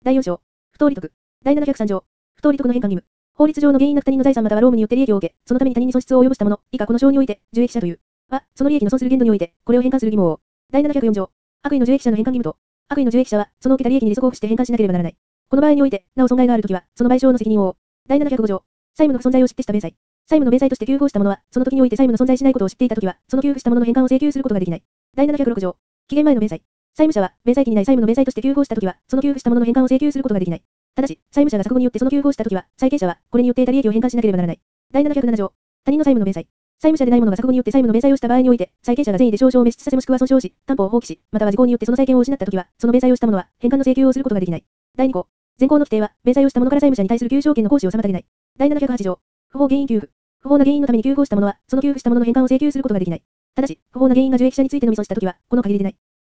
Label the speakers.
Speaker 1: 第4章。不当利得。第703条。不当利得の返還義務。法律上の原因なく他人の財産または労務によって利益を受け、そのために他人に損失を及ぼした者、以下この章において、受益者という。は、その利益の損する限度において、これを返還する義務を。第704条。悪意の受益者の返還義務と。悪意の受益者は、その受けた利益に利息を付して返還しなければならない。この場合において、なお損害があるときは、その賠償の責任を負う。第705条。債務の不存在を知ってした弁済。債務の弁済として給付をした者は、その時において債務の存在しないことを知っていたときは、その給付した者の返還を請求することができない。第706条。期限前の弁済。債務者は、弁済期にない債務の弁済として給付をしたときは、その給付した者の返還を請求することができない。ただし、債務者が錯誤によってその給付をしたときは、債権者は、これによって得た利益を返還しなければならない。第707条。他人の債務の弁済。債務者でない者が錯誤によって債務の弁済をした場合において、債権者が善意で証書を滅失させもしくは損傷し、担保を放棄し、または時効によってその債権を失ったときは、その弁済をした者は、返還の請求をすることができない。第2項。前項の規定は、弁済をした者から債務者に対する求償権の行使を妨げない。第708条。不法原因給付。不法な原因のために給付をした者は、その給付した者の返還を請求することができない。ただし、不法な原因が受益者についてのみ損したときは、この限りでない。